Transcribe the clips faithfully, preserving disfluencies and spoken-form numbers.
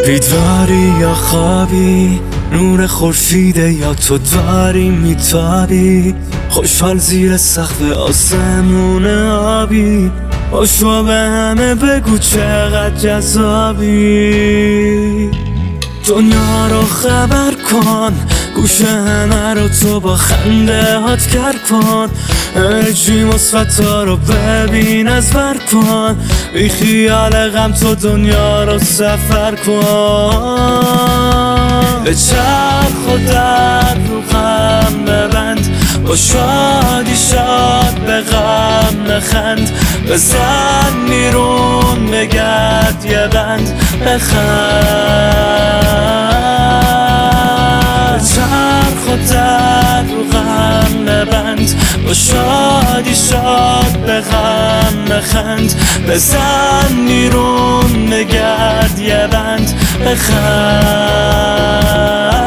بیداری یا خوابی، نور خورشیده یا تو داری میتابی، خوشحال زیر سقف آسمون آبی، باشو به همه بگو چقدر جذابی. دنیا رو خبر کن، گوش همه رو تو با خنده هات گر کن، انرژی مثبتا رو ببین از بر کن، بی خیال غم تو دنیا رو سفر کن. به چرخ و در رو غم ببند، با شادی شاد به غم بخند، بزن بیرون بگرد یه بند بخند. چرخ و در رو غم ببند، با شادی شاد به غم بخند، بزن بیرون بگرد یه بند بخند.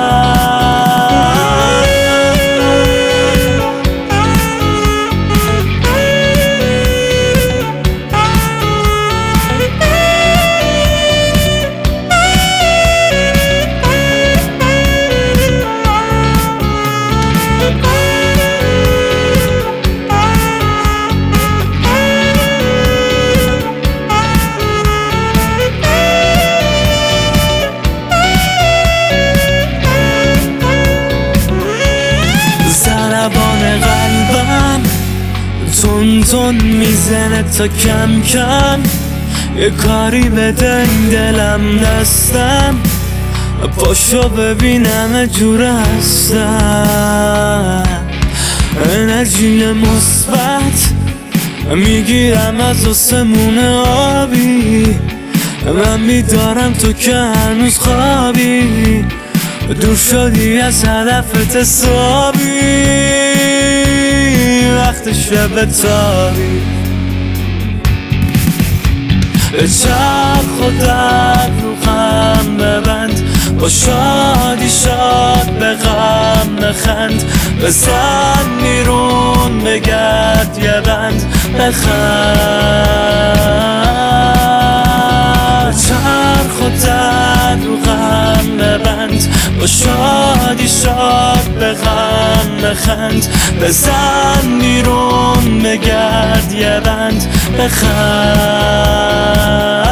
تون تون میزنه تا کم کم، یه کاری بده این دلم دستم، پاشو ببینم جور هستم. انرژی مثبت میگیرم از آسمون آبی، من میدارم تو که هنوز خوابی، دور شدی از هدفت حسابی، وقت شب تابی. چرخ و در رو غم ببند، با شادی شاد به غم بخند، بزن بیرون بگرد یه بند بخند. چرخ و در رو غم ببند، با شادی شاد به غم بخند، بزن بیرون بگرد یه بند بخند.